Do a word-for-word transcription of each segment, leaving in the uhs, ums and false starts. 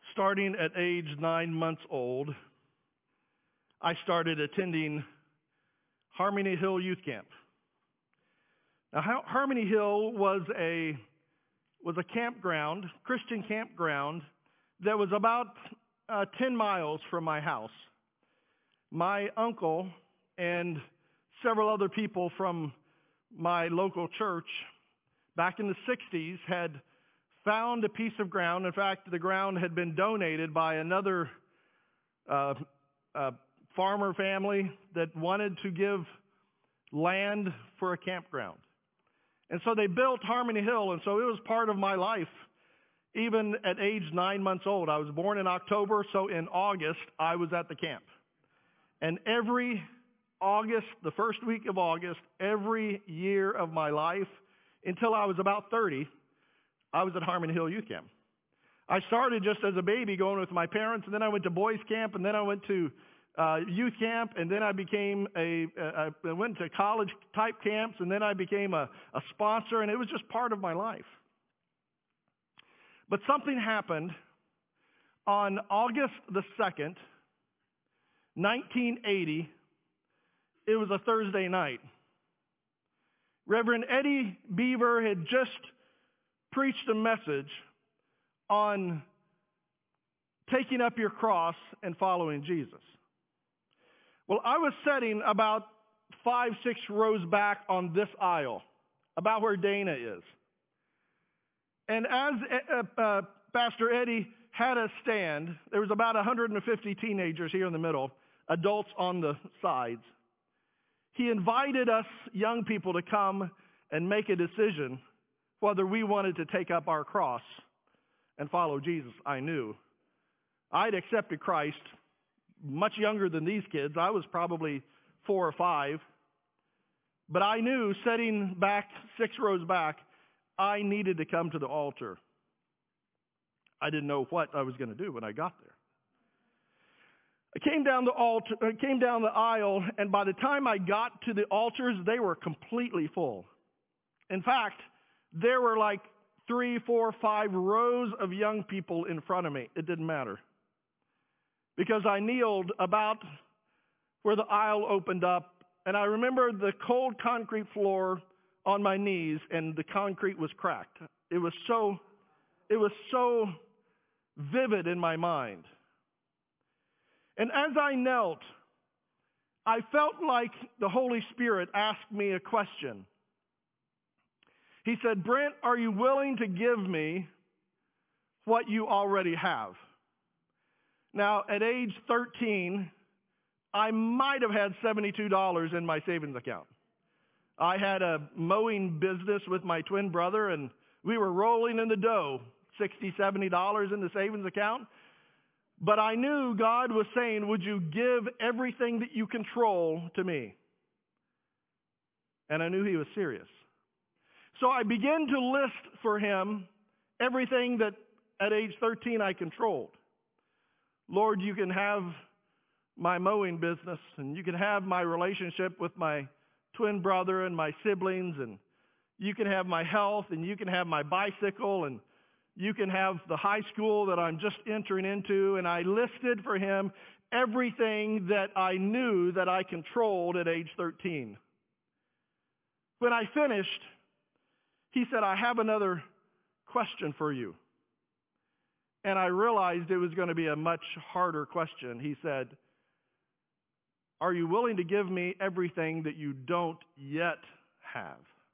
starting at age nine months old, I started attending Harmony Hill Youth Camp. Now, Harmony Hill was a was a campground, Christian campground, that was about uh, ten miles from my house. My uncle and several other people from my local church back in the sixties had found a piece of ground. In fact, the ground had been donated by another uh, uh, farmer family that wanted to give land for a campground. And so they built Harmony Hill, and so it was part of my life, even at age nine months old. I was born in October, so in August, I was at the camp. And every August, the first week of August, every year of my life, until I was about thirty, I was at Harmony Hill Youth Camp. I started just as a baby going with my parents, and then I went to boys camp, and then I went to uh, youth camp, and then I became a, a, I went to college type camps, and then I became a, a sponsor, and it was just part of my life. But something happened on August the second, nineteen eighty. It was a Thursday night. Reverend Eddie Beaver had just preached a message on taking up your cross and following Jesus. Well, I was sitting about five, six rows back on this aisle, about where Dana is. And as uh, uh, Pastor Eddie had us stand, there was about one hundred fifty teenagers here in the middle, adults on the sides. He invited us young people to come and make a decision whether we wanted to take up our cross and follow Jesus. I knew. I'd accepted Christ much younger than these kids. I was probably four or five. But I knew, sitting back, six rows back, I needed to come to the altar. I didn't know what I was going to do when I got there. I came down the altar, I came down the aisle, and by the time I got to the altars, they were completely full. In fact, there were like three, four, five rows of young people in front of me. It didn't matter. Because I kneeled about where the aisle opened up, and I remember the cold concrete floor on my knees, and the concrete was cracked. It was so, it was so vivid in my mind. And as I knelt, I felt like the Holy Spirit asked me a question. He said, "Brent, are you willing to give me what you already have?" Now, at age thirteen, I might have had seventy-two dollars in my savings account. I had a mowing business with my twin brother, and we were rolling in the dough, sixty dollars, seventy dollars in the savings account. But I knew God was saying, would you give everything that you control to me? And I knew he was serious. So I began to list for him everything that at age thirteen I controlled. Lord, you can have my mowing business, and you can have my relationship with my twin brother and my siblings, and you can have my health, and you can have my bicycle, and you can have the high school that I'm just entering into. And I listed for him everything that I knew that I controlled at age thirteen. When I finished, he said, "I have another question for you." And I realized it was going to be a much harder question. He said, "Are you willing to give me everything that you don't yet have?"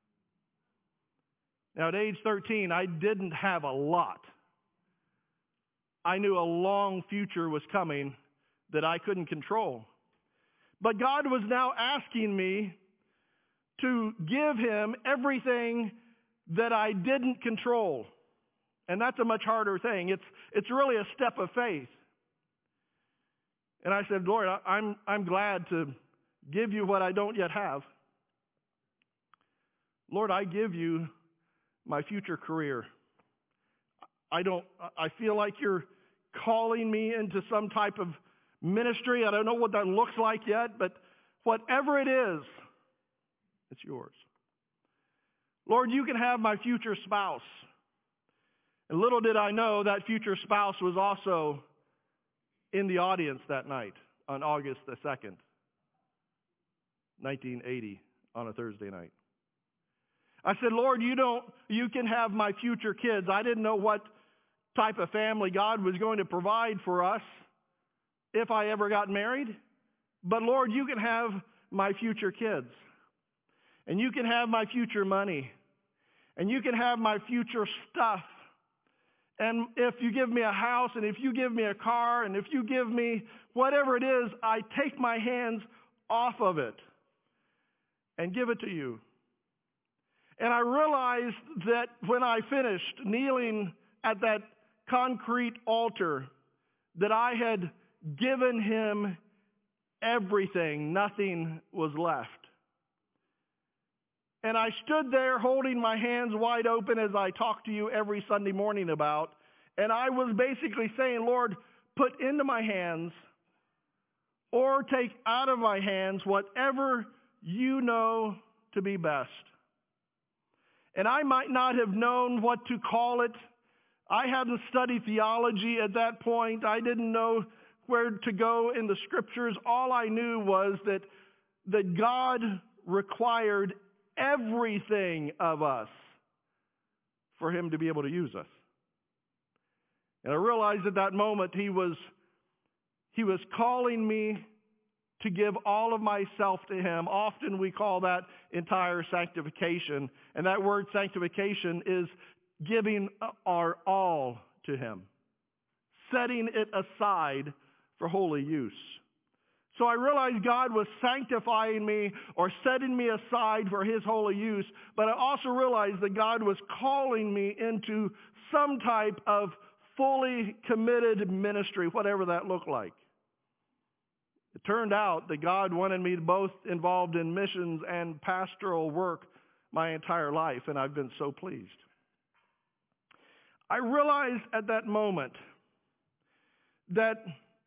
Now, at age thirteen, I didn't have a lot. I knew a long future was coming that I couldn't control. But God was now asking me to give him everything that I didn't control. And that's a much harder thing. It's, it's really a step of faith. And I said, "Lord, I'm, I'm glad to give you what I don't yet have. Lord, I give you my future career. I don't, I feel like you're calling me into some type of ministry. I don't know what that looks like yet, but whatever it is, it's yours. Lord, you can have my future spouse. And little did I know that future spouse was also in the audience that night on August the second, nineteen eighty, on a Thursday night. I said, Lord, you don't, you can have my future kids. I didn't know what type of family God was going to provide for us if I ever got married. But Lord, you can have my future kids. And you can have my future money. And you can have my future stuff. And if you give me a house, and if you give me a car, and if you give me whatever it is, I take my hands off of it and give it to you. And I realized that when I finished kneeling at that concrete altar, that I had given him everything. Nothing was left. And I stood there holding my hands wide open as I talk to you every Sunday morning about. And I was basically saying, Lord, put into my hands or take out of my hands whatever you know to be best. And I might not have known what to call it. I hadn't studied theology at that point. I didn't know where to go in the scriptures. All I knew was that, that God required everything of us for him to be able to use us. And I realized at that moment he was, he was calling me to give all of myself to him. Often we call that entire sanctification. And that word sanctification is giving our all to him, setting it aside for holy use. So I realized God was sanctifying me or setting me aside for his holy use, but I also realized that God was calling me into some type of fully committed ministry, whatever that looked like. It turned out that God wanted me both involved in missions and pastoral work my entire life, and I've been so pleased. I realized at that moment that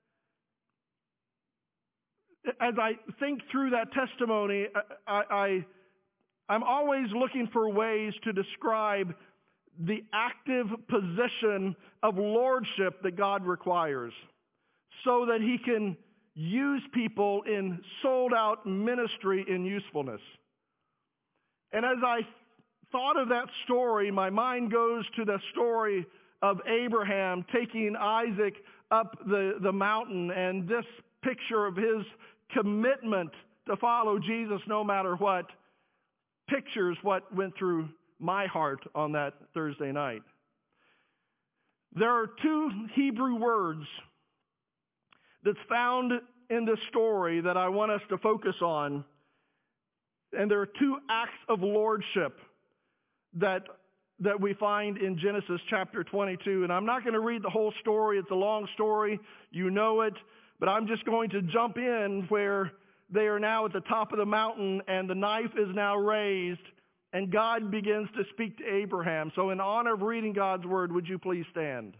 as I think through that testimony, I, I, I'm always looking for ways to describe the active position of lordship that God requires so that he can use people in sold-out ministry in usefulness. And as I thought of that story, my mind goes to the story of Abraham taking Isaac up the, the mountain, and this picture of his commitment to follow Jesus no matter what pictures what went through my heart on that Thursday night. There are two Hebrew words that's found in this story that I want us to focus on. And there are two acts of lordship that, that we find in Genesis chapter twenty-two. And I'm not going to read the whole story. It's a long story. You know it. But I'm just going to jump in where they are now at the top of the mountain and the knife is now raised and God begins to speak to Abraham. So in honor of reading God's word, would you please stand?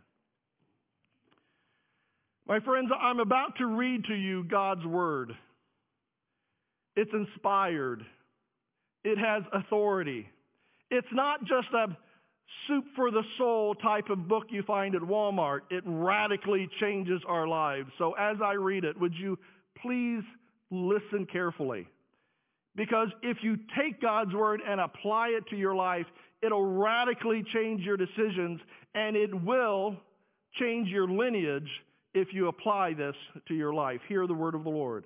My friends, I'm about to read to you God's word. It's inspired. It has authority. It's not just a soup for the soul type of book you find at Walmart. It radically changes our lives. So as I read it, would you please listen carefully? Because if you take God's word and apply it to your life, it'll radically change your decisions, and it will change your lineage if you apply this to your life. Hear the word of the Lord.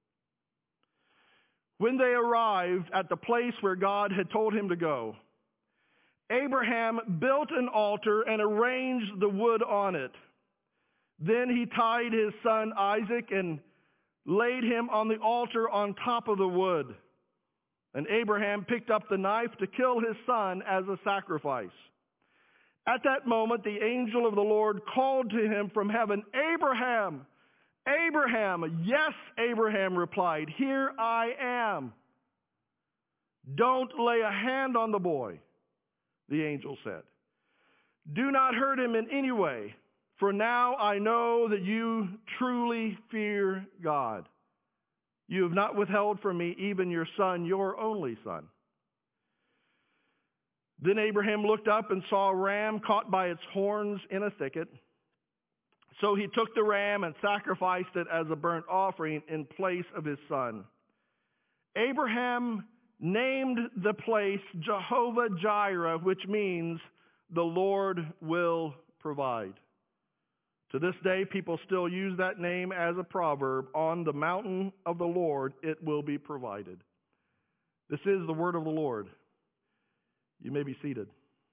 When they arrived at the place where God had told him to go, Abraham built an altar and arranged the wood on it. Then he tied his son Isaac and laid him on the altar on top of the wood. And Abraham picked up the knife to kill his son as a sacrifice. At that moment, the angel of the Lord called to him from heaven, Abraham, Abraham. Yes, Abraham replied, here I am. Don't lay a hand on the boy, the angel said. Do not hurt him in any way, for now I know that you truly fear God. You have not withheld from me even your son, your only son. Then Abraham looked up and saw a ram caught by its horns in a thicket. So he took the ram and sacrificed it as a burnt offering in place of his son. Abraham named the place Jehovah Jireh, which means the Lord will provide. To this day, people still use that name as a proverb. On the mountain of the Lord, it will be provided. This is the word of the Lord. You may be seated.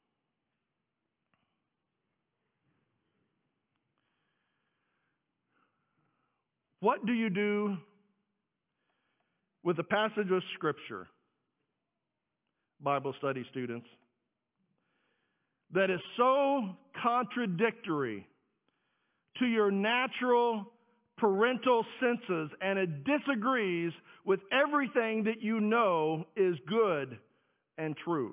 What do you do with a passage of Scripture, Bible study students, that is so contradictory to your natural parental senses, and it disagrees with everything that you know is good and true?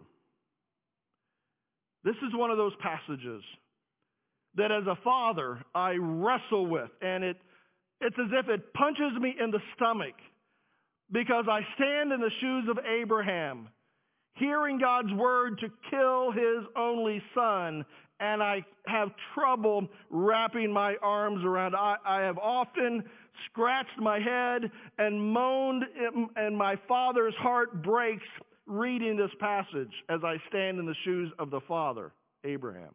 This is one of those passages that as a father I wrestle with, and it it's as if it punches me in the stomach, because I stand in the shoes of Abraham, hearing God's word to kill his only son, and I have trouble wrapping my arms around. I, I have often scratched my head and moaned, and my father's heart breaks reading this passage as I stand in the shoes of the father, Abraham.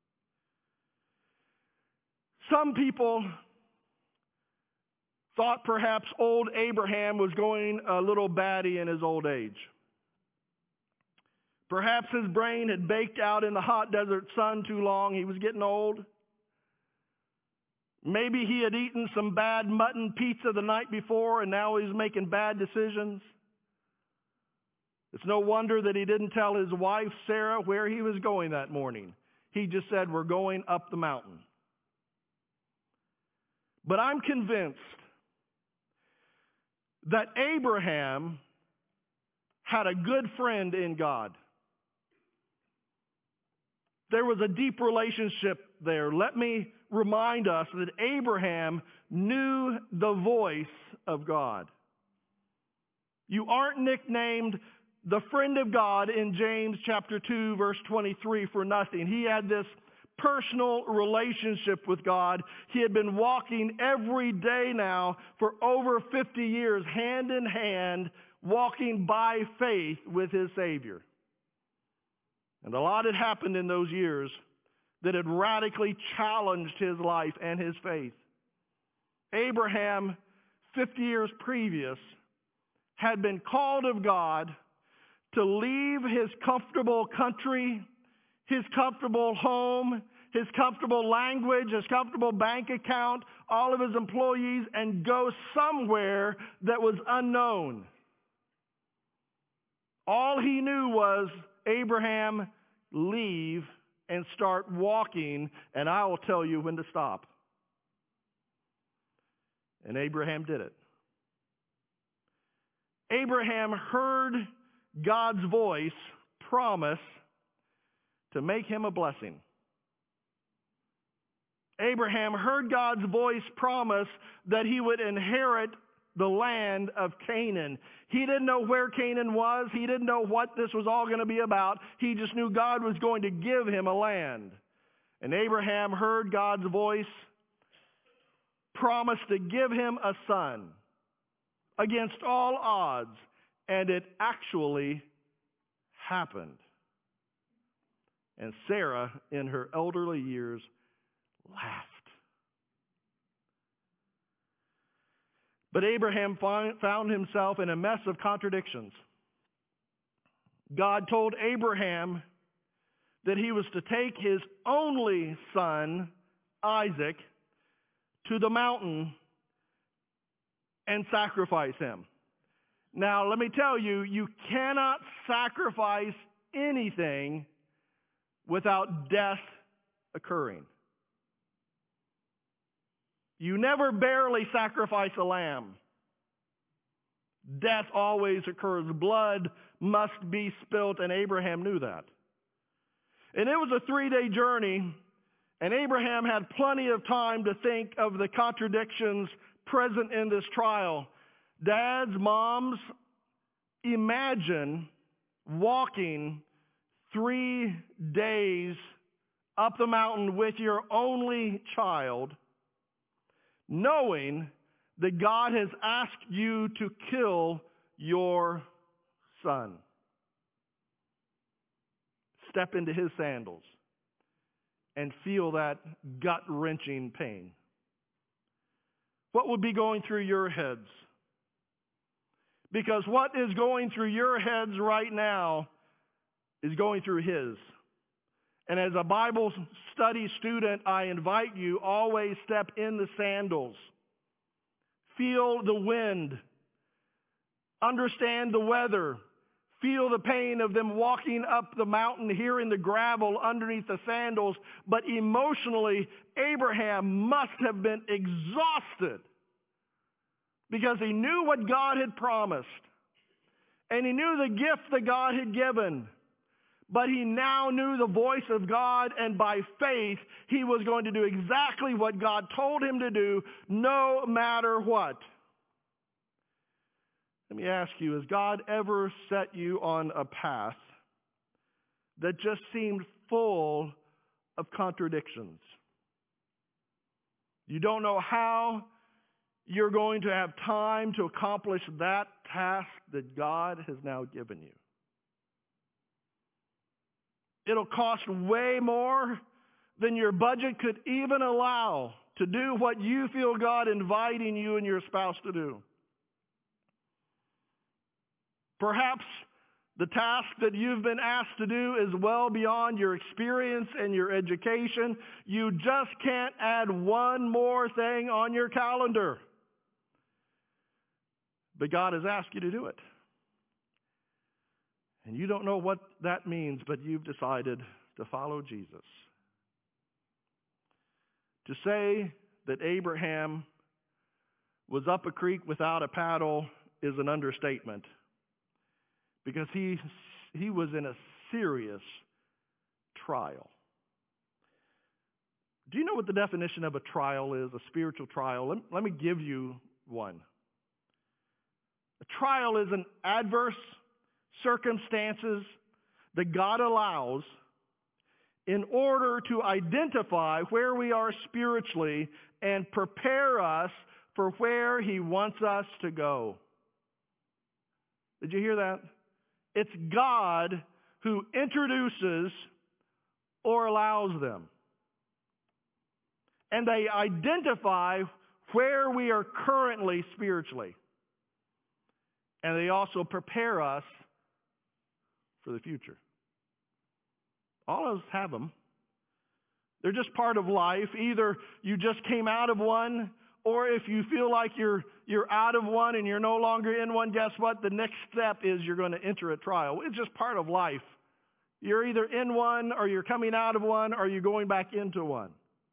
Some people thought perhaps old Abraham was going a little batty in his old age. Perhaps his brain had baked out in the hot desert sun too long. He was getting old. Maybe he had eaten some bad mutton pizza the night before, and now he's making bad decisions. It's no wonder that he didn't tell his wife, Sarah, where he was going that morning. He just said, "We're going up the mountain." But I'm convinced that Abraham had a good friend in God. There was a deep relationship there. Let me remind us that Abraham knew the voice of God. You aren't nicknamed the friend of God in James chapter two, verse twenty-three for nothing. He had this personal relationship with God. He had been walking every day now for over fifty years, hand in hand, walking by faith with his Savior. And a lot had happened in those years that had radically challenged his life and his faith. Abraham, fifty years previous, had been called of God to leave his comfortable country, his comfortable home, his comfortable language, his comfortable bank account, all of his employees, and go somewhere that was unknown. All he knew was, Abraham, leave and start walking, and I will tell you when to stop. And Abraham did it. Abraham heard God's voice promise to make him a blessing. Abraham heard God's voice promise that he would inherit the land of Canaan. He didn't know where Canaan was. He didn't know what this was all going to be about. He just knew God was going to give him a land. And Abraham heard God's voice promise to give him a son against all odds. And it actually happened. And Sarah, in her elderly years, laughed. But Abraham found himself in a mess of contradictions. God told Abraham that he was to take his only son, Isaac, to the mountain and sacrifice him. Now, let me tell you, you cannot sacrifice anything without death occurring. You never barely sacrifice a lamb. Death always occurs. Blood must be spilt, and Abraham knew that. And it was a three-day journey, and Abraham had plenty of time to think of the contradictions present in this trial. Dads, moms, imagine walking three days up the mountain with your only child, knowing that God has asked you to kill your son? Step into his sandals and feel that gut-wrenching pain. What would be going through your heads? Because what is going through your heads right now is going through his. And as a Bible study student, I invite you, always step in the sandals. Feel the wind. Understand the weather. Feel the pain of them walking up the mountain, hearing the gravel underneath the sandals. But emotionally, Abraham must have been exhausted because he knew what God had promised. And he knew the gift that God had given. But he now knew the voice of God, and by faith, he was going to do exactly what God told him to do, no matter what. Let me ask you, has God ever set you on a path that just seemed full of contradictions? You don't know how you're going to have time to accomplish that task that God has now given you. It'll cost way more than your budget could even allow to do what you feel God inviting you and your spouse to do. Perhaps the task that you've been asked to do is well beyond your experience and your education. You just can't add one more thing on your calendar. But God has asked you to do it. And you don't know what that means, but you've decided to follow Jesus. To say that Abraham was up a creek without a paddle is an understatement, because he, he was in a serious trial. Do you know what the definition of a trial is, a spiritual trial? Let, let me give you one. A trial is an adverse circumstances that God allows in order to identify where we are spiritually and prepare us for where he wants us to go. Did you hear that? It's God who introduces or allows them. And they identify where we are currently spiritually. And they also prepare us for the future. All of us have them. They're just part of life. Either you just came out of one, or if you feel like you're you're out of one and you're no longer in one, guess what? The next step is you're going to enter a trial. It's just part of life. You're either in one, or you're coming out of one, or you're going back into one.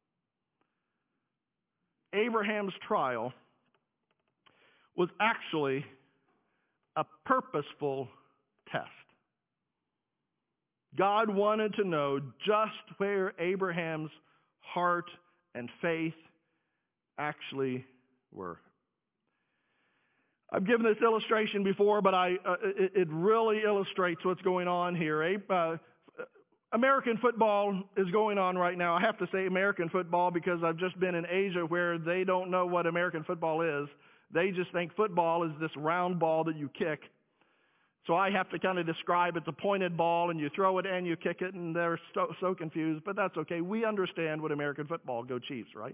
Abraham's trial was actually a purposeful test. God wanted to know just where Abraham's heart and faith actually were. I've given this illustration before, but I, uh, it, it really illustrates what's going on here. Uh, American football is going on right now. I have to say American football because I've just been in Asia where they don't know what American football is. They just think football is this round ball that you kick. So I have to kind of describe it's a pointed ball and you throw it and you kick it, and they're so, so confused, but that's okay. We understand what American football, go Chiefs, right?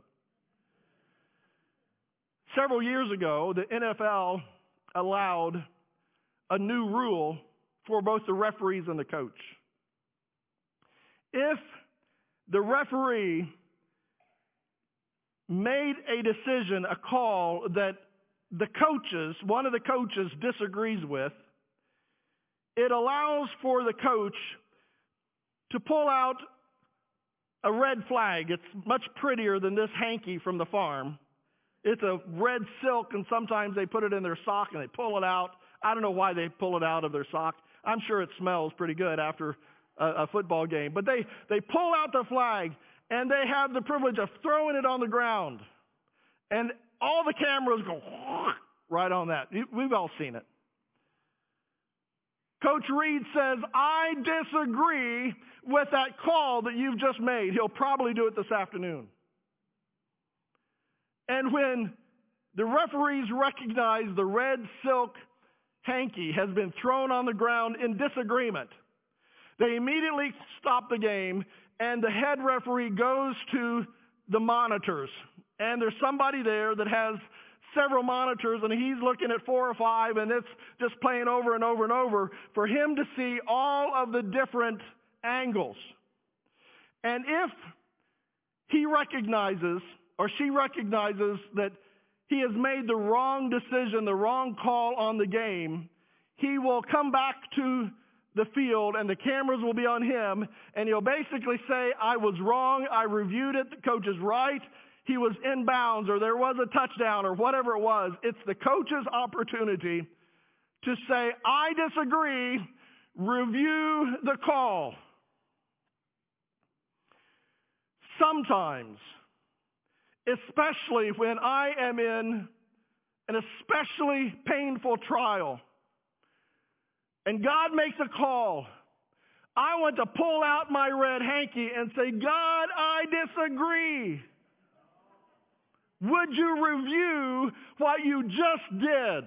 Several years ago, the N F L allowed a new rule for both the referees and the coach. If the referee made a decision, a call that the coaches, one of the coaches disagrees with, it allows for the coach to pull out a red flag. It's much prettier than this hanky from the farm. It's a red silk, and sometimes they put it in their sock and they pull it out. I don't know why they pull it out of their sock. I'm sure it smells pretty good after a, a football game. But they, they pull out the flag, and they have the privilege of throwing it on the ground. And all the cameras go right on that. We've all seen it. Coach Reed says, I disagree with that call that you've just made. He'll probably do it this afternoon. And when the referees recognize the red silk hanky has been thrown on the ground in disagreement, they immediately stop the game, and the head referee goes to the monitors. And there's somebody there that has several monitors, and he's looking at four or five, and it's just playing over and over and over for him to see all of the different angles. And if he recognizes, or she recognizes, that he has made the wrong decision, the wrong call on the game, he will come back to the field, and the cameras will be on him, and he'll basically say, I was wrong, I reviewed it, the coach is right, he was in bounds, or there was a touchdown, or whatever it was. It's the coach's opportunity to say, I disagree, review the call. Sometimes, especially when I am in an especially painful trial, and God makes a call, I want to pull out my red hanky and say, God, I disagree. Would you review what you just did?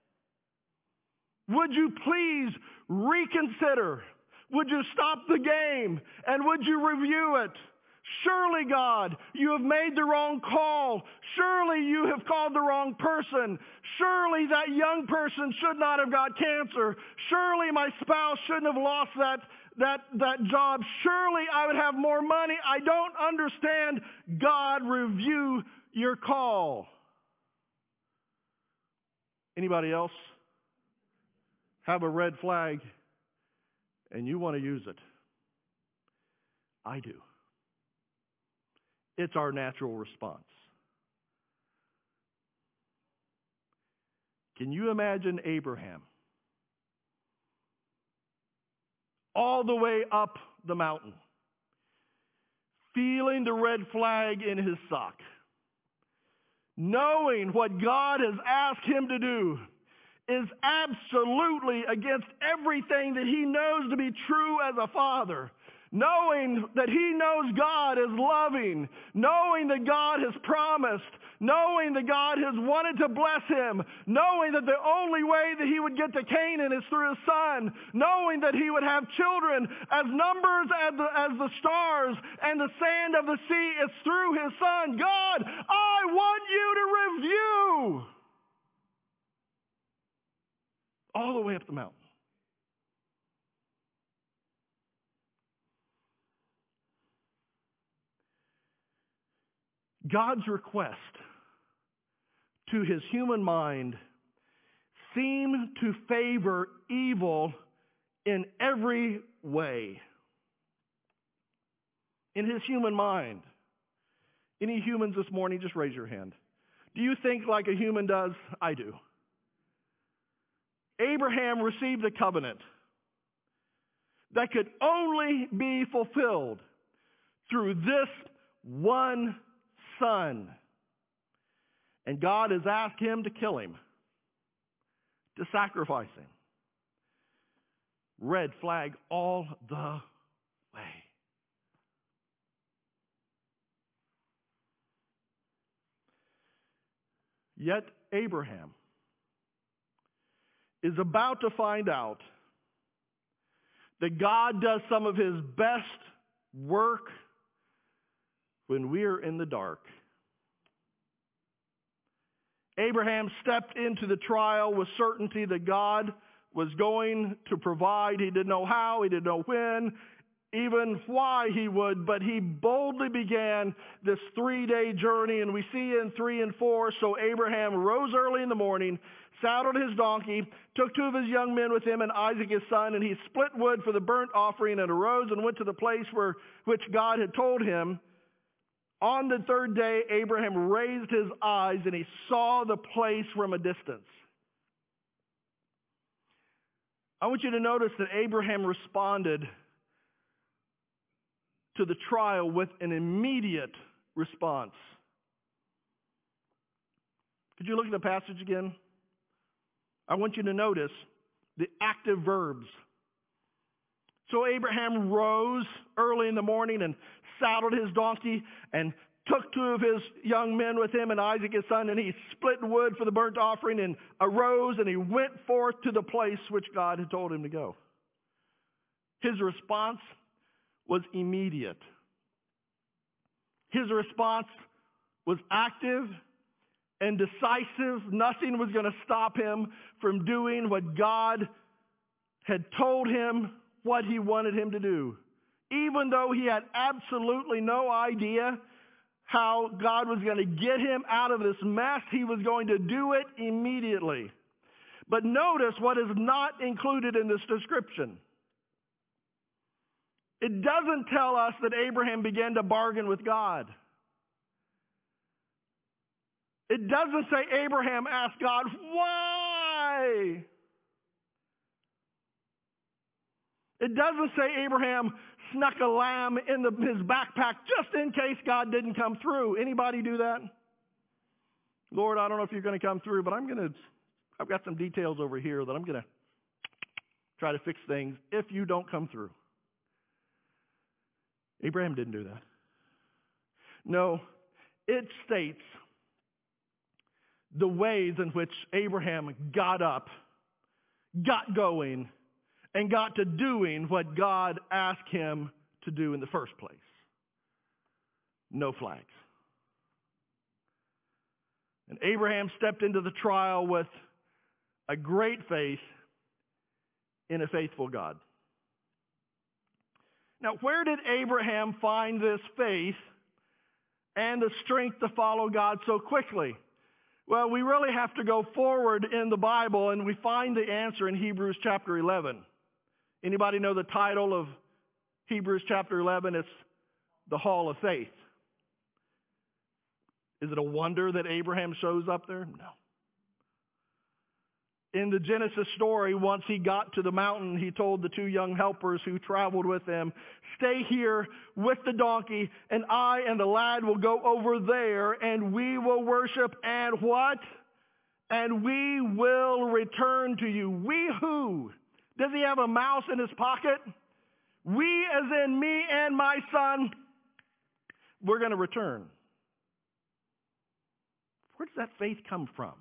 Would you please reconsider? Would you stop the game? And would you review it? Surely, God, you have made the wrong call. Surely you have called the wrong person. Surely that young person should not have got cancer. Surely my spouse shouldn't have lost that, that, that job. Surely I would have more money. I don't understand. God, review your call. Anybody else have a red flag and you want to use it? I do. It's our natural response. Can you imagine Abraham all the way up the mountain, feeling the red flag in his sock, knowing what God has asked him to do is absolutely against everything that he knows to be true as a father? Knowing that he knows God is loving, knowing that God has promised, knowing that God has wanted to bless him, knowing that the only way that he would get to Canaan is through his son, knowing that he would have children as numbers as the, as the stars and the sand of the sea is through his son. God, I want you to review all the way up the mountain. God's request to his human mind seemed to favor evil in every way. In his human mind. Any humans this morning, just raise your hand. Do you think like a human does? I do. Abraham received a covenant that could only be fulfilled through this one son. And God has asked him to kill him, to sacrifice him. Red flag all the way. Yet Abraham is about to find out that God does some of his best work when we're in the dark. Abraham stepped into the trial with certainty that God was going to provide. He didn't know how, he didn't know when, even why he would, but he boldly began this three-day journey, and we see in three and four, so Abraham rose early in the morning, saddled his donkey, took two of his young men with him and Isaac his son, and he split wood for the burnt offering and arose and went to the place where which God had told him. On the third day, Abraham raised his eyes and he saw the place from a distance. I want you to notice that Abraham responded to the trial with an immediate response. Could you look at the passage again? I want you to notice the active verbs So Abraham rose early in the morning and saddled his donkey and took two of his young men with him and Isaac his son, and he split wood for the burnt offering and arose and he went forth to the place which God had told him to go. His response was immediate. His response was active and decisive. Nothing was going to stop him from doing what God had told him what he wanted him to do. Even though he had absolutely no idea how God was going to get him out of this mess, he was going to do it immediately. But notice what is not included in this description. It doesn't tell us that Abraham began to bargain with God. It doesn't say Abraham asked God, why? It doesn't say Abraham snuck a lamb in the, his backpack just in case God didn't come through. Anybody do that? Lord, I don't know if you're going to come through, but I'm going to, I've got some details over here that I'm going to try to fix things if you don't come through. Abraham didn't do that. No, it states the ways in which Abraham got up, got going, and got to doing what God asked him to do in the first place. No flags. And Abraham stepped into the trial with a great faith in a faithful God. Now, where did Abraham find this faith and the strength to follow God so quickly? Well, we really have to go forward in the Bible, and we find the answer in Hebrews chapter eleven. Anybody know the title of Hebrews chapter eleven? It's the Hall of Faith. Is it a wonder that Abraham shows up there? No. In the Genesis story, once he got to the mountain, he told the two young helpers who traveled with him, stay here with the donkey, and I and the lad will go over there, and we will worship, and what? And we will return to you. We who? Does he have a mouse in his pocket? We, as in me and my son, we're going to return. Where does that faith come from?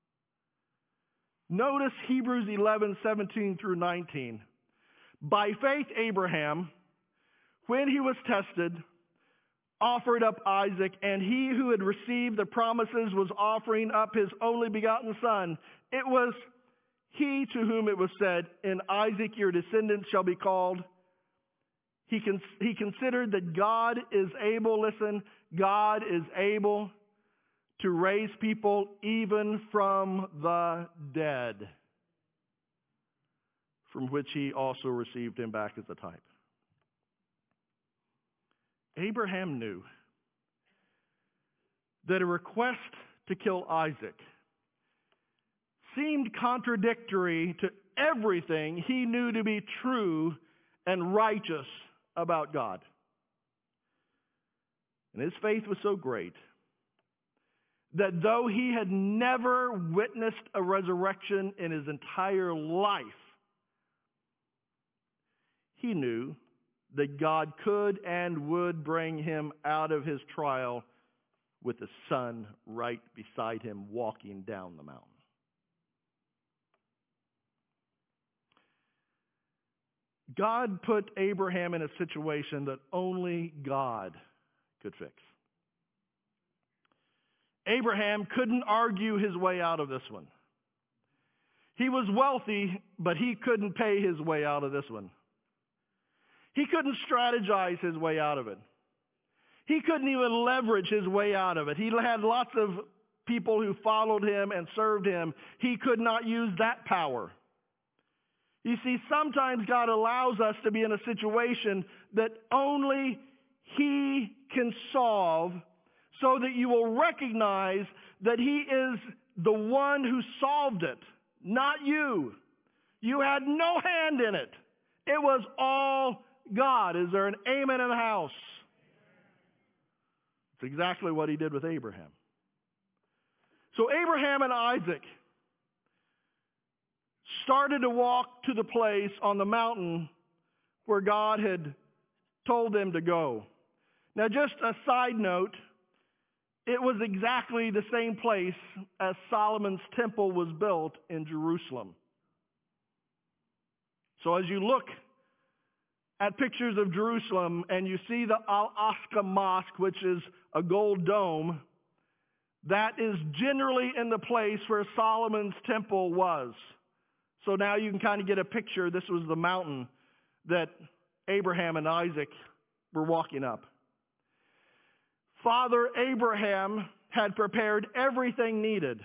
Notice Hebrews eleven, seventeen through nineteen. By faith, Abraham, when he was tested, offered up Isaac, and he who had received the promises was offering up his only begotten son. It was he to whom it was said, in Isaac your descendants shall be called. He, cons- he considered that God is able, listen, God is able to raise people even from the dead, from which he also received him back as a type. Abraham knew that a request to kill Isaac seemed contradictory to everything he knew to be true and righteous about God. And his faith was so great that though he had never witnessed a resurrection in his entire life, he knew that God could and would bring him out of his trial with the son right beside him walking down the mountain. God put Abraham in a situation that only God could fix. Abraham couldn't argue his way out of this one. He was wealthy, but he couldn't pay his way out of this one. He couldn't strategize his way out of it. He couldn't even leverage his way out of it. He had lots of people who followed him and served him. He could not use that power. You see, sometimes God allows us to be in a situation that only He can solve, so that you will recognize that He is the one who solved it, not you. You had no hand in it. It was all God. Is there an amen in the house? It's exactly what He did with Abraham. So Abraham and Isaac started to walk to the place on the mountain where God had told them to go. Now, just a side note, it was exactly the same place as Solomon's temple was built in Jerusalem. So as you look at pictures of Jerusalem and you see the Al-Aqsa Mosque, which is a gold dome, that is generally in the place where Solomon's temple was. So now you can kind of get a picture. This was the mountain that Abraham and Isaac were walking up. Father Abraham had prepared everything needed.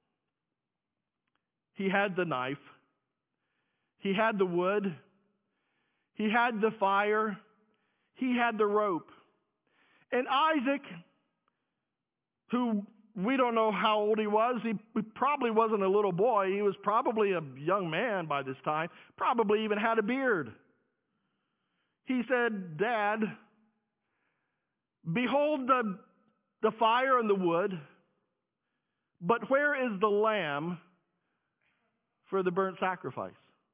He had the knife. He had the wood. He had the fire. He had the rope. And Isaac, who we don't know how old he was, he probably wasn't a little boy. He was probably a young man by this time, probably even had a beard. He said, "Dad, behold the, the fire and the wood, but where is the lamb for the burnt sacrifice?"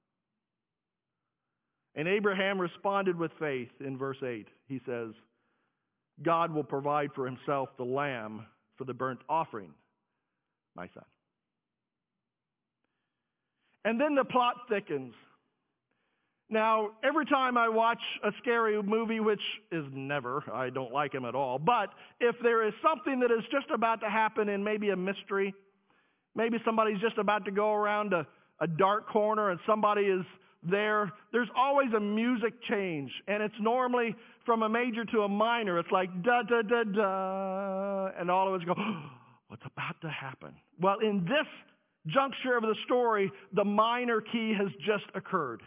And Abraham responded with faith in verse eight. He says, "God will provide for himself the lamb for the burnt offering, my son." And then the plot thickens. Now, every time I watch a scary movie, which is never, I don't like them at all, but if there is something that is just about to happen in maybe a mystery, maybe somebody's just about to go around a, a dark corner and somebody is there, there's always a music change, and it's normally from a major to a minor. It's like da da da da, and all of us go, oh, what's about to happen? Well, in this juncture of the story, the minor key has just occurred.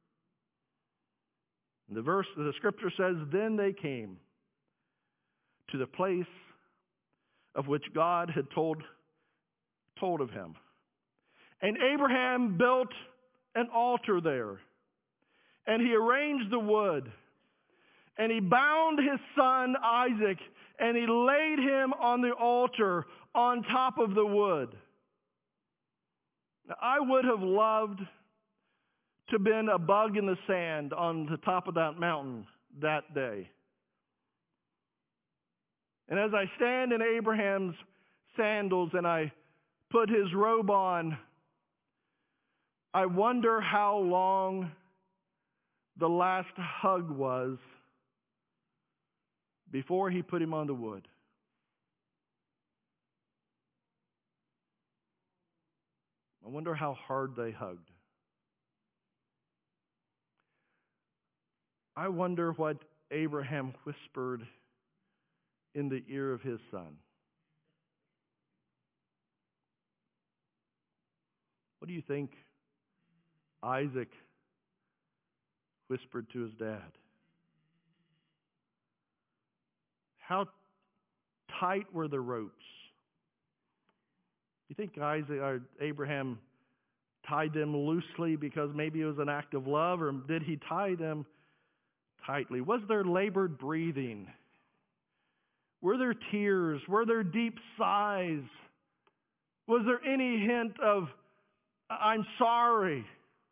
The verse, the scripture says, "Then they came to the place of which God had told told of him, and Abraham built an altar there, and he arranged the wood, and he bound his son Isaac, and he laid him on the altar on top of the wood." Now, I would have loved to have been a bug in the sand on the top of that mountain that day. And as I stand in Abraham's sandals and I put his robe on, I wonder how long the last hug was before he put him on the wood. I wonder how hard they hugged. I wonder what Abraham whispered in the ear of his son. What do you think Isaac whispered to his dad? How tight were the ropes? You think Isaac or Abraham tied them loosely because maybe it was an act of love, or did he tie them tightly? Was there labored breathing? Were there tears? Were there deep sighs? Was there any hint of, "I'm sorry"?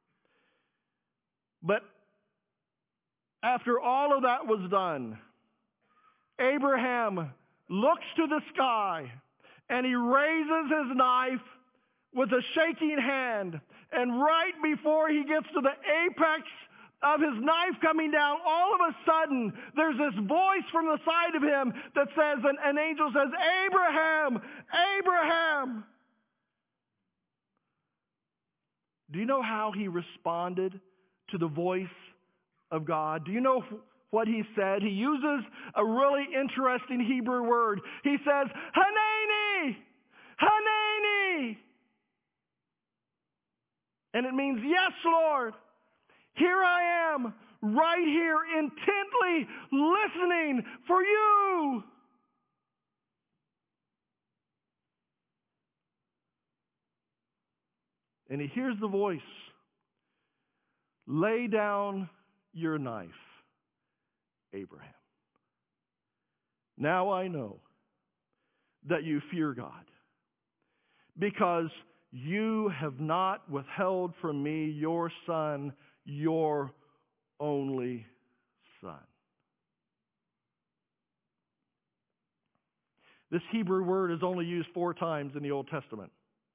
But after all of that was done, Abraham looks to the sky and he raises his knife with a shaking hand. And right before he gets to the apex of his knife coming down, all of a sudden, there's this voice from the side of him that says, an, an angel says, "Abraham, Abraham." Do you know how he responded to the voice of God? Do you know what he said? He uses a really interesting Hebrew word. He says, "Hanani, Hanani." And it means, "Yes, Lord. Here I am, right here, intently listening for you." And he hears the voice, "Lay down your knife, Abraham. Now I know that you fear God, because you have not withheld from me your son, your only Son. This Hebrew word is only used four times in the Old Testament.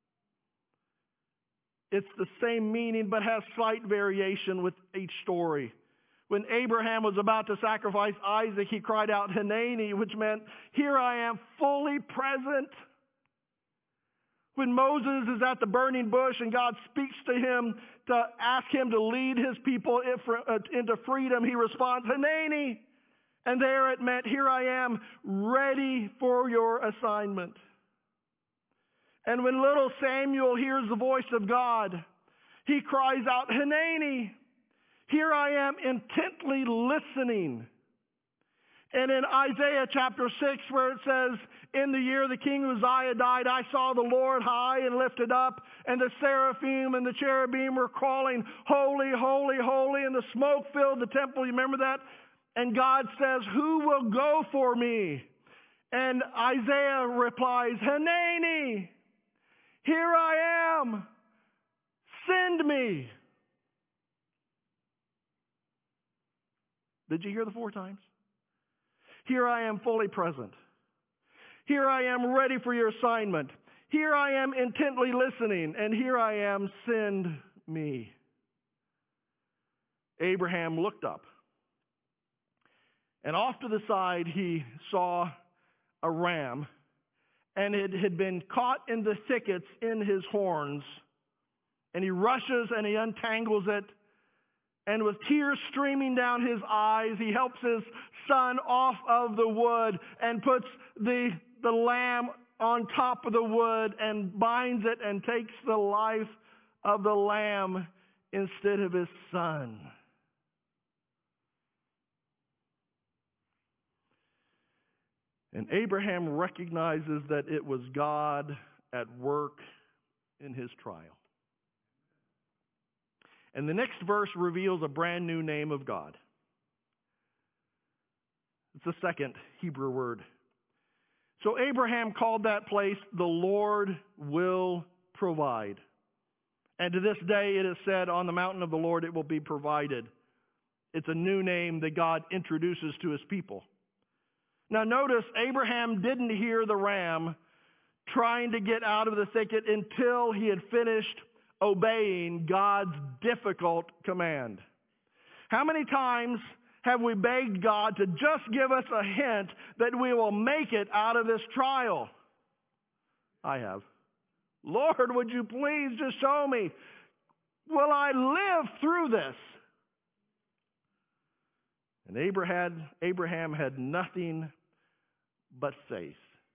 It's the same meaning but has slight variation with each story. When Abraham was about to sacrifice Isaac, he cried out, Hineni, which meant, here I am, fully present. When Moses is at the burning bush and God speaks to him to ask him to lead his people into freedom, he responds, Hineni. And there it meant, here I am, ready for your assignment. And when little Samuel hears the voice of God, he cries out, Hineni, here I am intently listening. And in Isaiah chapter six, where it says, in the year the king Uzziah died, I saw the Lord high and lifted up, and the seraphim and the cherubim were calling, holy, holy, holy, and the smoke filled the temple. You remember that? And God says, who will go for me? And Isaiah replies, Hineni, here I am, send me. Did you hear the four times? Here I am fully present. Here I am ready for your assignment. Here I am intently listening. And here I am, send me. Abraham looked up. And off to the side he saw a ram. And it had been caught in the thickets in his horns. And he rushes and he untangles it. And with tears streaming down his eyes, he helps his son off of the wood and puts the, the lamb on top of the wood and binds it and takes the life of the lamb instead of his son. And Abraham recognizes that it was God at work in his trial. And the next verse reveals a brand new name of God. It's the second Hebrew word. So Abraham called that place, the Lord will provide. And to this day it is said, on the mountain of the Lord it will be provided. It's a new name that God introduces to his people. Now notice, Abraham didn't hear the ram trying to get out of the thicket until he had finished obeying God's difficult command. How many times have we begged God to just give us a hint that we will make it out of this trial? I have. Lord, would you please just show me, will I live through this? And Abraham, Abraham had nothing but faith.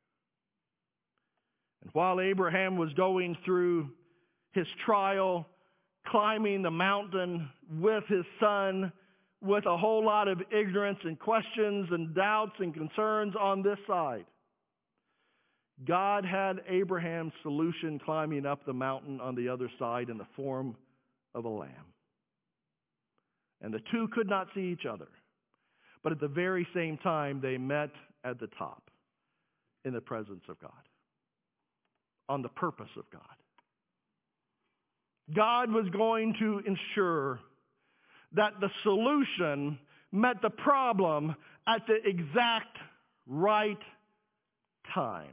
And while Abraham was going through his trial, climbing the mountain with his son, with a whole lot of ignorance and questions and doubts and concerns on this side, God had Abraham's solution climbing up the mountain on the other side in the form of a lamb. And the two could not see each other. But at the very same time, they met at the top in the presence of God, on the purpose of God. God was going to ensure that the solution met the problem at the exact right time.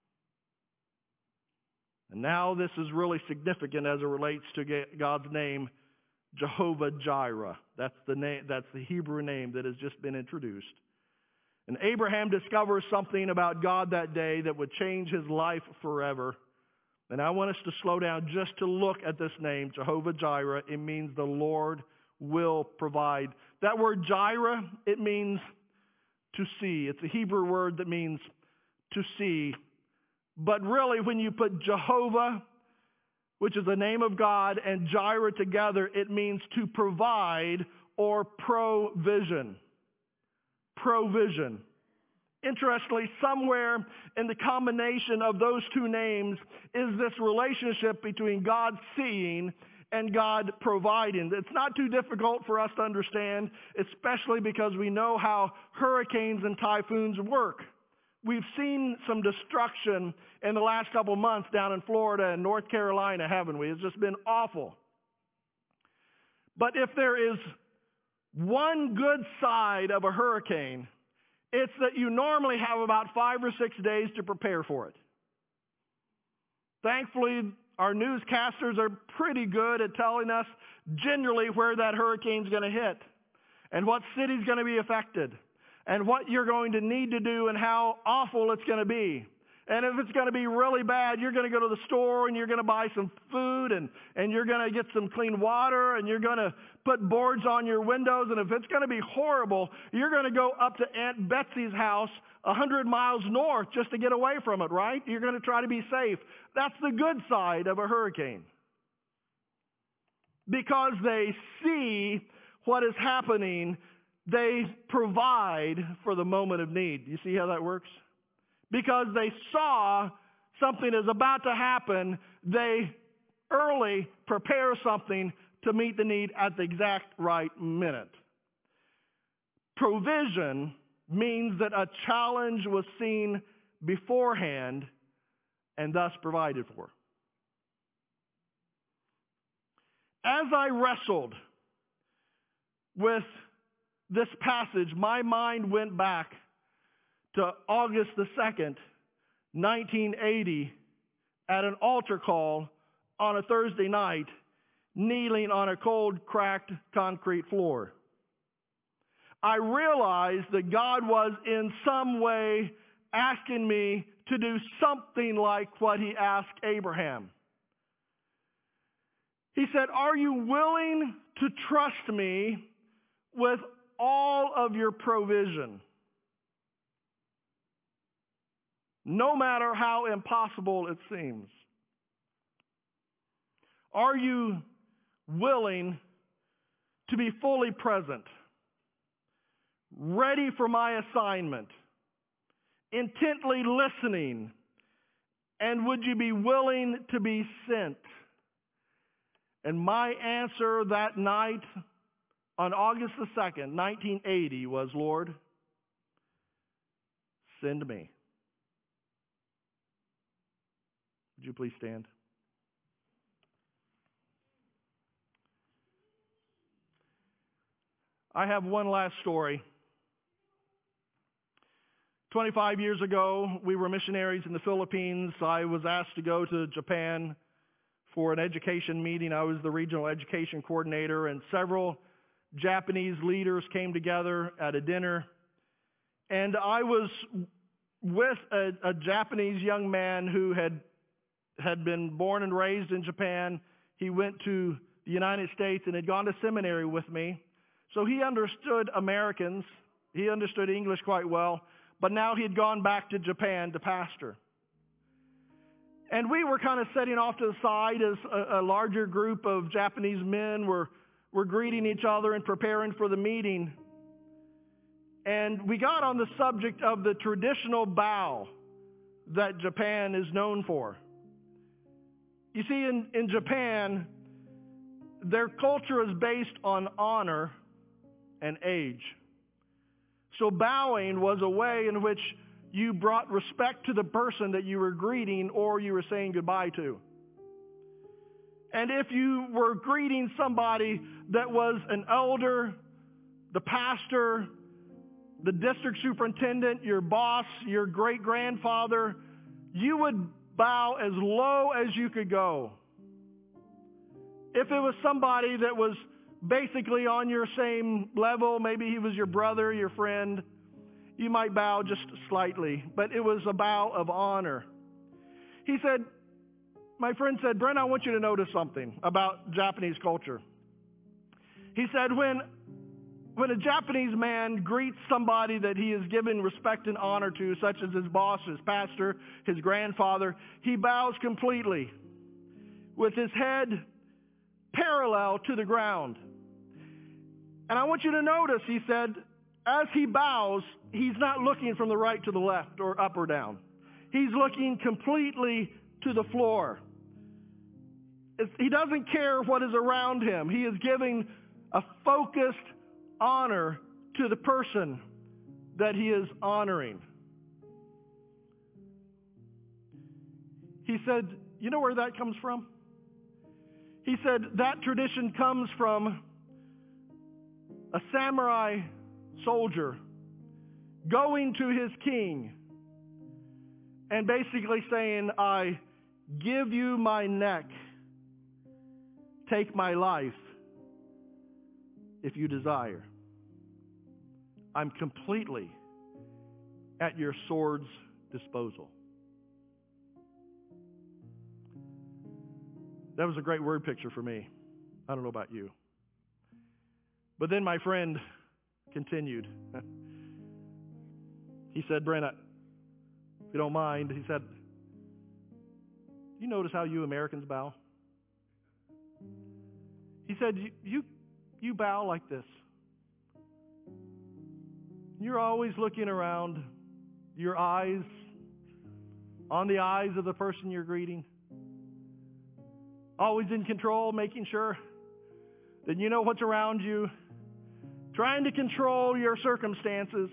And now this is really significant as it relates to God's name, Jehovah Jireh. That's the name, that's the Hebrew name that has just been introduced. And Abraham discovers something about God that day that would change his life forever. And I want us to slow down just to look at this name, Jehovah Jireh. It means the Lord will provide. That word Jireh, it means to see. It's a Hebrew word that means to see. But really, when you put Jehovah, which is the name of God, and Jireh together, it means to provide or provision. Provision. Interestingly, somewhere in the combination of those two names is this relationship between God seeing and God providing. It's not too difficult for us to understand, especially because we know how hurricanes and typhoons work. We've seen some destruction in the last couple of months down in Florida and North Carolina, haven't we? It's just been awful. But if there is One good side of a hurricane, it's that you normally have about five or six days to prepare for it. Thankfully, our newscasters are pretty good at telling us generally where that hurricane's going to hit and what city's going to be affected and what you're going to need to do and how awful it's going to be. And if it's going to be really bad, you're going to go to the store and you're going to buy some food and, and you're going to get some clean water and you're going to put boards on your windows. And if it's going to be horrible, you're going to go up to Aunt Betsy's house a hundred miles north just to get away from it, right? You're going to try to be safe. That's the good side of a hurricane. Because they see what is happening, they provide for the moment of need. You see how that works? Because they saw something is about to happen, they early prepare something to meet the need at the exact right minute. Provision means that a challenge was seen beforehand and thus provided for. As I wrestled with this passage, my mind went back to August the second, nineteen eighty, at an altar call on a Thursday night, kneeling on a cold, cracked concrete floor. I realized that God was in some way asking me to do something like what he asked Abraham. He said, "Are you willing to trust me with all of your provision? No matter how impossible it seems. Are you willing to be fully present, ready for my assignment, intently listening, and would you be willing to be sent?" And my answer that night on August the second, nineteen eighty was, "Lord, send me." Would you please stand? I have one last story. twenty-five years ago, we were missionaries in the Philippines. I was asked to go to Japan for an education meeting. I was the regional education coordinator, and several Japanese leaders came together at a dinner. And I was with a, a Japanese young man who had had been born and raised in Japan. He went to the United States and had gone to seminary with me. So he understood Americans. He understood English quite well. But now he had gone back to Japan to pastor. And we were kind of setting off to the side as a, a larger group of Japanese men were, were greeting each other and preparing for the meeting. And we got on the subject of the traditional bow that Japan is known for. You see, in, in Japan, their culture is based on honor and age. So bowing was a way in which you brought respect to the person that you were greeting or you were saying goodbye to. And if you were greeting somebody that was an elder, the pastor, the district superintendent, your boss, your great-grandfather, you would bow as low as you could go. If it was somebody that was basically on your same level, maybe he was your brother, your friend, you might bow just slightly, but it was a bow of honor. He said, my friend said, "Brent, I want you to notice something about Japanese culture." He said, when When a Japanese man greets somebody that he is giving respect and honor to, such as his boss, his pastor, his grandfather, he bows completely with his head parallel to the ground. And I want you to notice, he said, as he bows, he's not looking from the right to the left or up or down. He's looking completely to the floor. It's, he doesn't care what is around him. He is giving a focused honor to the person that he is honoring. He said, you know where that comes from? He said that tradition comes from a samurai soldier going to his king and basically saying, I give you my neck, take my life if you desire. I'm completely at your sword's disposal. That was a great word picture for me. I don't know about you. But then my friend continued. He said, Brent, if you don't mind, he said, you notice how you Americans bow? He said, you, you, you bow like this. You're always looking around, your eyes on the eyes of the person you're greeting. Always in control, making sure that you know what's around you, trying to control your circumstances.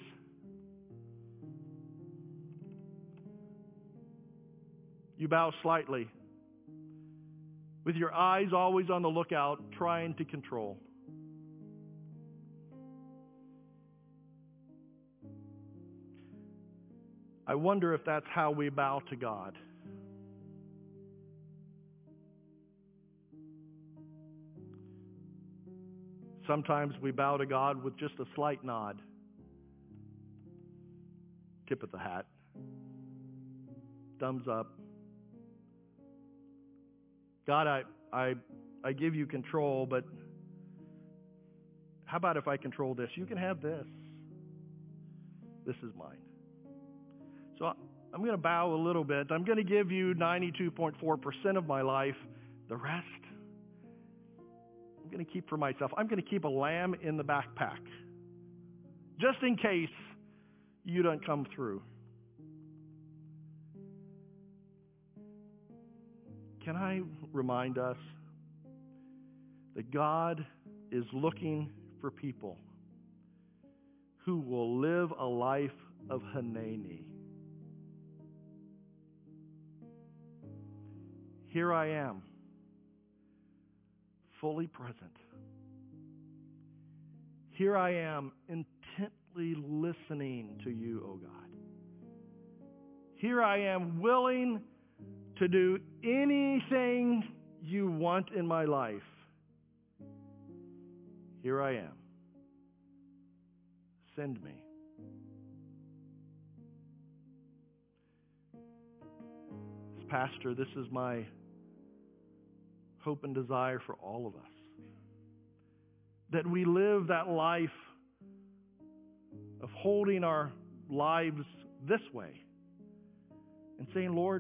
You bow slightly, with your eyes always on the lookout, trying to control. I wonder if that's how we bow to God. Sometimes we bow to God with just a slight nod, tip of the hat, thumbs up. God, I, I, I give you control, but how about if I control this? You can have this. This is mine. So I'm going to bow a little bit. I'm going to give you ninety-two point four percent of my life. The rest, I'm going to keep for myself. I'm going to keep a lamb in the backpack, just in case you don't come through. Can I remind us that God is looking for people who will live a life of Hanani. Here I am, fully present. Here I am, intently listening to you, O God. Here I am, willing to do anything you want in my life. Here I am. Send me. As pastor, this is my hope and desire for all of us. That we live that life of holding our lives this way and saying, Lord,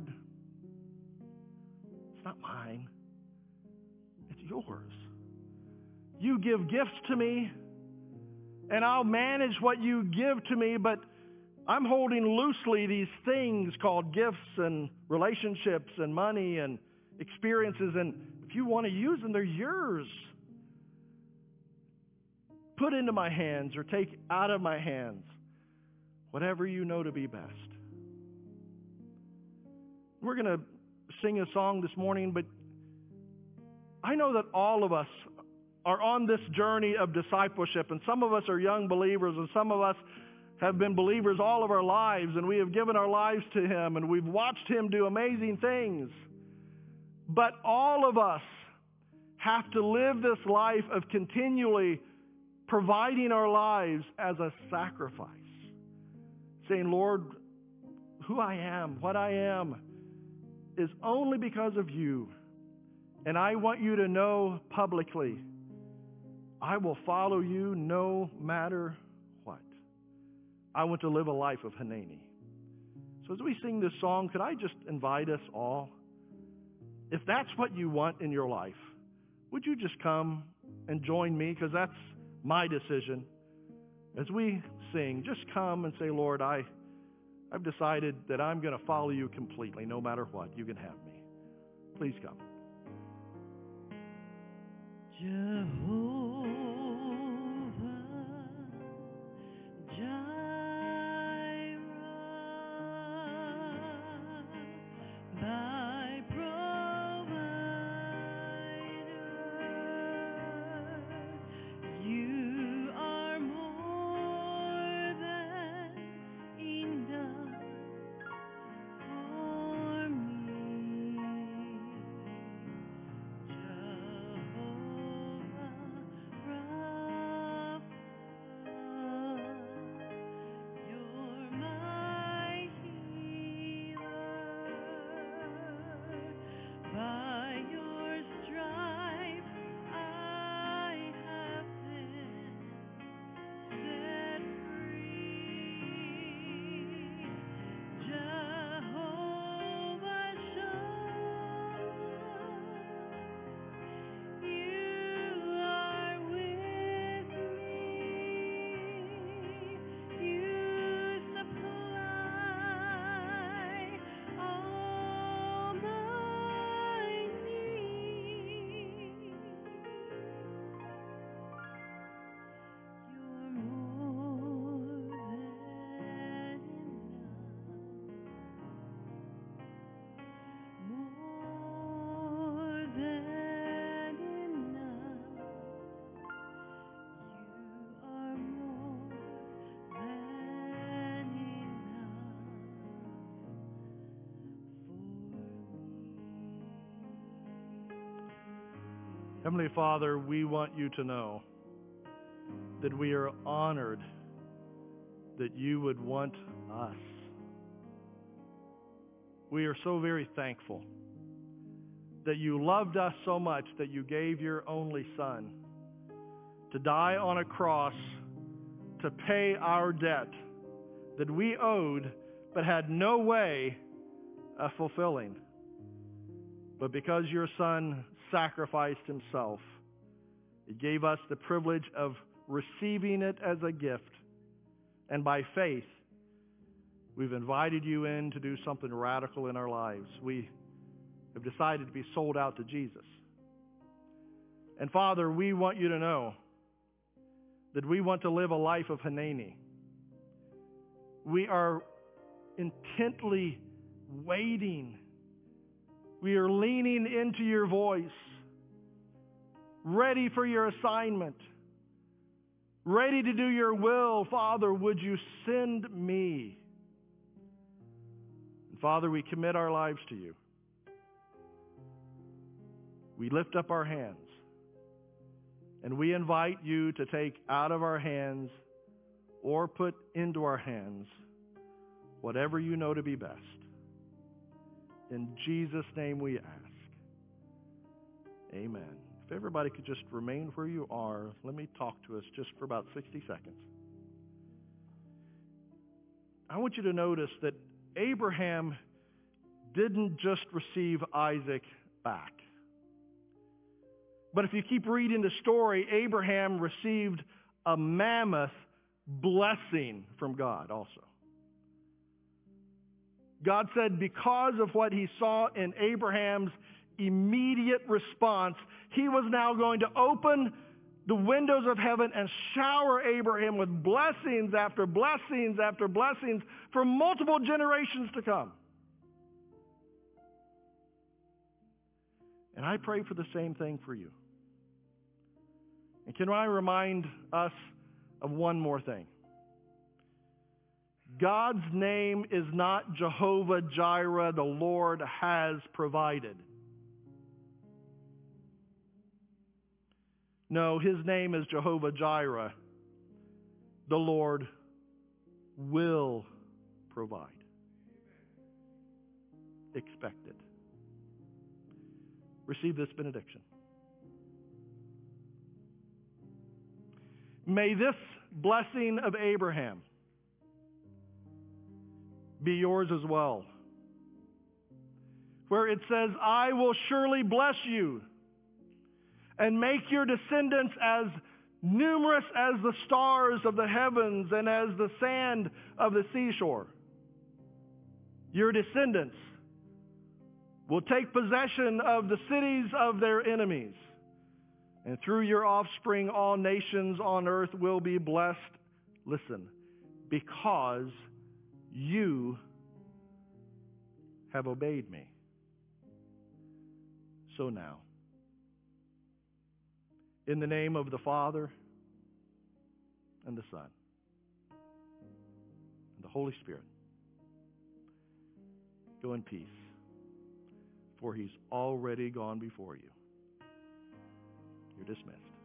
it's not mine, it's yours. You give gifts to me, and I'll manage what you give to me, but I'm holding loosely these things called gifts and relationships and money and experiences, and if you want to use them, they're yours. Put into my hands or take out of my hands whatever you know to be best. We're going to sing a song this morning, but I know that all of us are on this journey of discipleship, and some of us are young believers, and some of us have been believers all of our lives, and we have given our lives to Him, and we've watched Him do amazing things. But all of us have to live this life of continually providing our lives as a sacrifice. Saying, Lord, who I am, what I am, is only because of you. And I want you to know publicly, I will follow you no matter what. I want to live a life of Hanani. So as we sing this song, could I just invite us all, if that's what you want in your life, would you just come and join me? Because that's my decision. As we sing, just come and say, Lord, I, I've decided that I'm going to follow you completely, no matter what. You can have me. Please come. Jehovah Jireh, thy provider, you are Heavenly Father, we want you to know that we are honored that you would want us. We are so very thankful that you loved us so much that you gave your only Son to die on a cross to pay our debt that we owed but had no way of fulfilling. But because your Son sacrificed himself, it gave us the privilege of receiving it as a gift. And by faith, we've invited you in to do something radical in our lives. We have decided to be sold out to Jesus. And Father, we want you to know that we want to live a life of Hanani. We are intently waiting. We are leaning into your voice, ready for your assignment, ready to do your will. Father, would you send me? And Father, we commit our lives to you. We lift up our hands, and we invite you to take out of our hands or put into our hands whatever you know to be best. In Jesus' name we ask. Amen. If everybody could just remain where you are, let me talk to us just for about sixty seconds. I want you to notice that Abraham didn't just receive Isaac back. But if you keep reading the story, Abraham received a mammoth blessing from God also. God said because of what he saw in Abraham's immediate response, he was now going to open the windows of heaven and shower Abraham with blessings after blessings after blessings for multiple generations to come. And I pray for the same thing for you. And can I remind us of one more thing? God's name is not Jehovah Jireh, the Lord has provided. No, his name is Jehovah Jireh, the Lord will provide. Expect it. Receive this benediction. May this blessing of Abraham be yours as well. Where it says, I will surely bless you and make your descendants as numerous as the stars of the heavens and as the sand of the seashore. Your descendants will take possession of the cities of their enemies. And through your offspring, all nations on earth will be blessed. Listen, because you have obeyed me. So now, in the name of the Father and the Son and the Holy Spirit, go in peace, for he's already gone before you. You're dismissed.